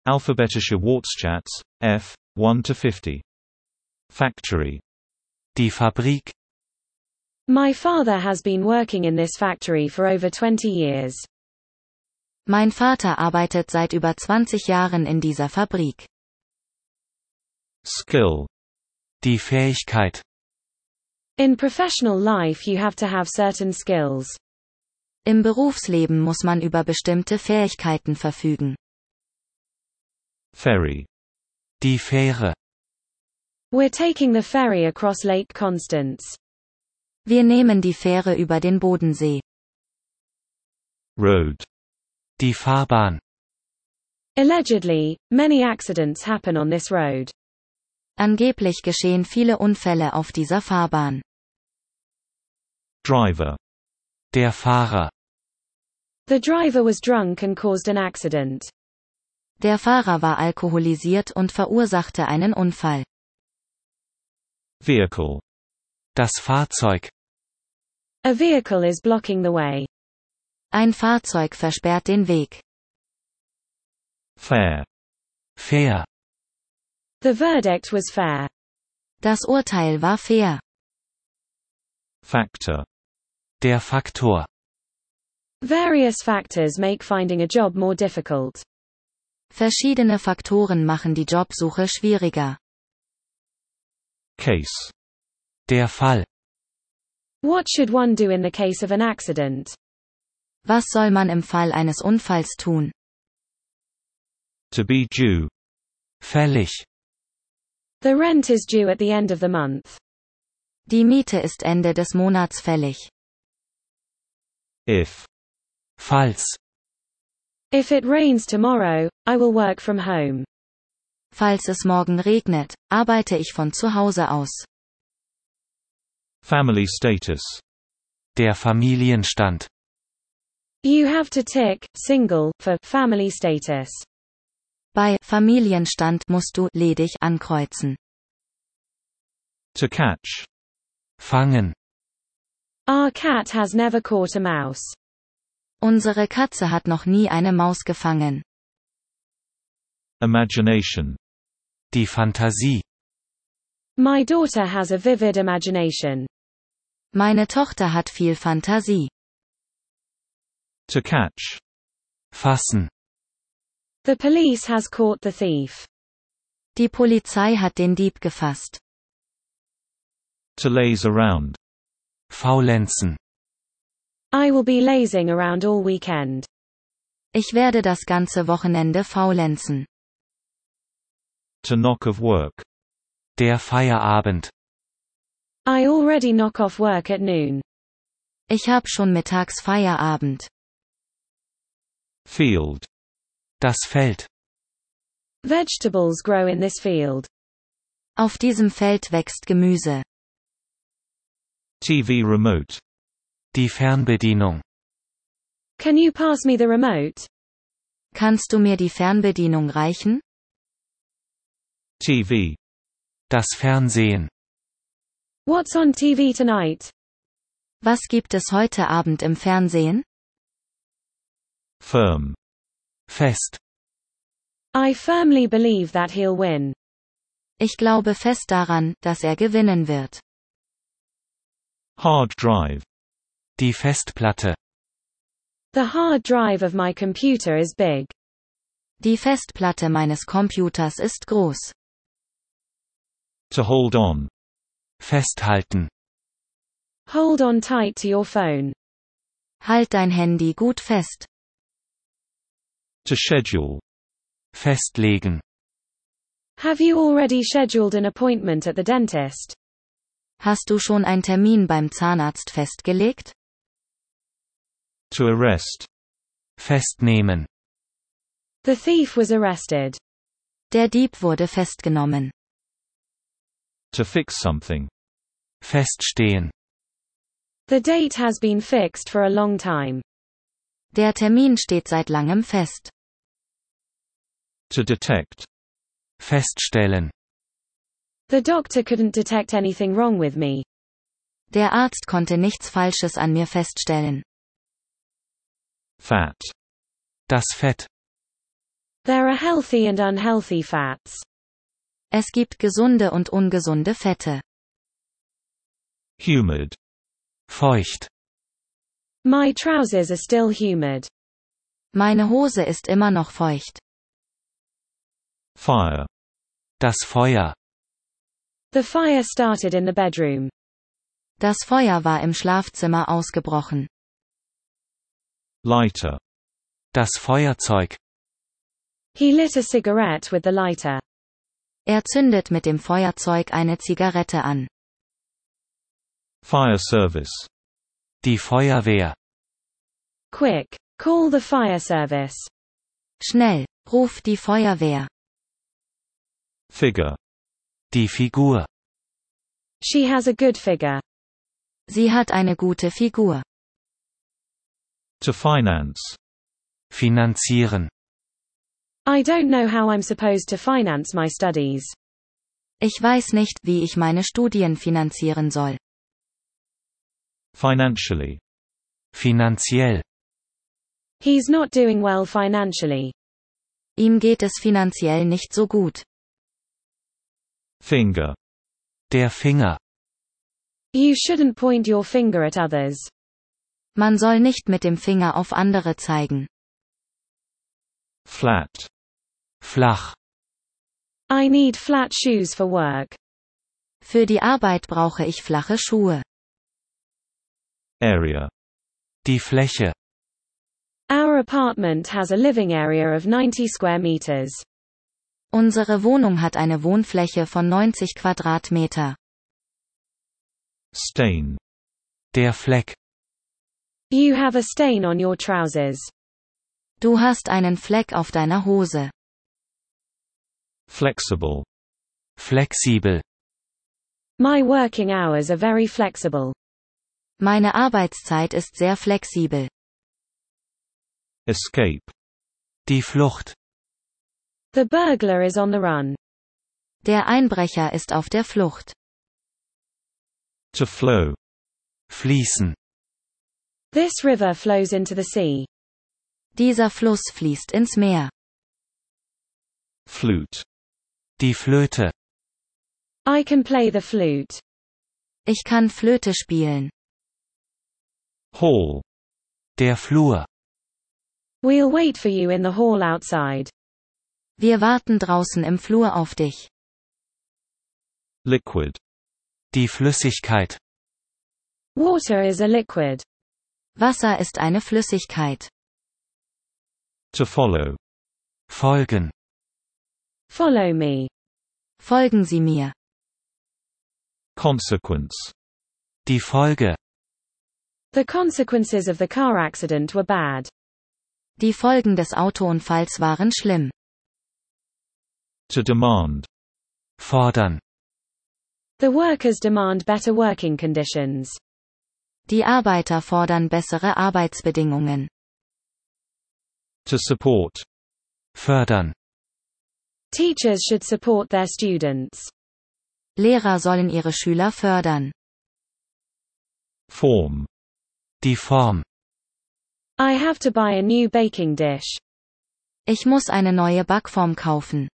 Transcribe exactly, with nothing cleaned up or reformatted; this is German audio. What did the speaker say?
Alphabetische Wortschatz, F, one to fifty. Factory. Die Fabrik. My father has been working in this factory for over twenty years. Mein Vater arbeitet seit über zwanzig Jahren in dieser Fabrik. Skill. Die Fähigkeit. In professional life you have to have certain skills. Im Berufsleben muss man über bestimmte Fähigkeiten verfügen. Ferry. Die Fähre. We're taking the ferry across Lake Constance. Wir nehmen die Fähre über den Bodensee. Road. Die Fahrbahn. Allegedly, many accidents happen on this road. Angeblich geschehen viele Unfälle auf dieser Fahrbahn. Driver. Der Fahrer. The driver was drunk and caused an accident. Der Fahrer war alkoholisiert und verursachte einen Unfall. Vehicle. Das Fahrzeug. A vehicle is blocking the way. Ein Fahrzeug versperrt den Weg. Fair. Fair. The verdict was fair. Das Urteil war fair. Factor. Der Faktor. Various factors make finding a job more difficult. Verschiedene Faktoren machen die Jobsuche schwieriger. Case. Der Fall. What should one do in the case of an accident? Was soll man im Fall eines Unfalls tun? To be due. Fällig. The rent is due at the end of the month. Die Miete ist Ende des Monats fällig. If. Falls. If it rains tomorrow, I will work from home. Falls es morgen regnet, arbeite ich von zu Hause aus. Family status. Der Familienstand. You have to tick, single, for family status. Bei Familienstand musst du ledig ankreuzen. To catch. Fangen. Our cat has never caught a mouse. Unsere Katze hat noch nie eine Maus gefangen. Imagination. Die Fantasie. My daughter has a vivid imagination. Meine Tochter hat viel Fantasie. To catch. Fassen. The police has caught the thief. Die Polizei hat den Dieb gefasst. To laze around. Faulenzen. I will be lazing around all weekend. Ich werde das ganze Wochenende faulenzen. To knock off work. Der Feierabend. I already knock off work at noon. Ich hab schon mittags Feierabend. Field. Das Feld. Vegetables grow in this field. Auf diesem Feld wächst Gemüse. T V remote. Die Fernbedienung. Can you pass me the remote? Kannst du mir die Fernbedienung reichen? T V. Das Fernsehen. What's on T V tonight? Was gibt es heute Abend im Fernsehen? Firm. Fest. I firmly believe that he'll win. Ich glaube fest daran, dass er gewinnen wird. Hard drive. Die Festplatte. The hard drive of my computer is big. Die Festplatte meines Computers ist groß. To hold on. Festhalten. Hold on tight to your phone. Halt dein Handy gut fest. To schedule. Festlegen. Have you already scheduled an appointment at the dentist? Hast du schon einen Termin beim Zahnarzt festgelegt? To arrest. Festnehmen. The thief was arrested. Der Dieb wurde festgenommen. To fix something. Feststehen. The date has been fixed for a long time. Der Termin steht seit langem fest. To detect. Feststellen. The doctor couldn't detect anything wrong with me. Der Arzt konnte nichts Falsches an mir feststellen. Fat. Das Fett. There are healthy and unhealthy fats. Es gibt gesunde und ungesunde Fette. Humid. Feucht. My trousers are still humid. Meine Hose ist immer noch feucht. Fire. Das Feuer. The fire started in the bedroom. Das Feuer war im Schlafzimmer ausgebrochen. Lighter. Das Feuerzeug. He lit a cigarette with the lighter. Er zündet mit dem Feuerzeug eine Zigarette an. Fire service. Die Feuerwehr. Quick, call the fire service. Schnell, ruf die Feuerwehr. Figure. Die Figur. She has a good figure. Sie hat eine gute Figur. To finance. Finanzieren. I don't know how I'm supposed to finance my studies. Ich weiß nicht, wie ich meine Studien finanzieren soll. Financially. Finanziell. He's not doing well financially. Ihm geht es finanziell nicht so gut. Finger. Der Finger. You shouldn't point your finger at others. Man soll nicht mit dem Finger auf andere zeigen. Flat. Flach. I need flat shoes for work. Für die Arbeit brauche ich flache Schuhe. Area. Die Fläche. Our apartment has a living area of ninety square meters. Unsere Wohnung hat eine Wohnfläche von neunzig Quadratmeter. Stain. Der Fleck. You have a stain on your trousers. Du hast einen Fleck auf deiner Hose. Flexible. Flexibel. My working hours are very flexible. Meine Arbeitszeit ist sehr flexibel. Escape. Die Flucht. The burglar is on the run. Der Einbrecher ist auf der Flucht. To flow. Fließen. This river flows into the sea. Dieser Fluss fließt ins Meer. Flute. Die Flöte. I can play the flute. Ich kann Flöte spielen. Hall. Der Flur. We'll wait for you in the hall outside. Wir warten draußen im Flur auf dich. Liquid. Die Flüssigkeit. Water is a liquid. Wasser ist eine Flüssigkeit. To follow. Folgen. Follow me. Folgen Sie mir. Consequence. Die Folge. The consequences of the car accident were bad. Die Folgen des Autounfalls waren schlimm. To demand. Fordern. The workers demand better working conditions. Die Arbeiter fordern bessere Arbeitsbedingungen. To support. Fördern. Teachers should support their students. Lehrer sollen ihre Schüler fördern. Form. Die Form. I have to buy a new baking dish. Ich muss eine neue Backform kaufen.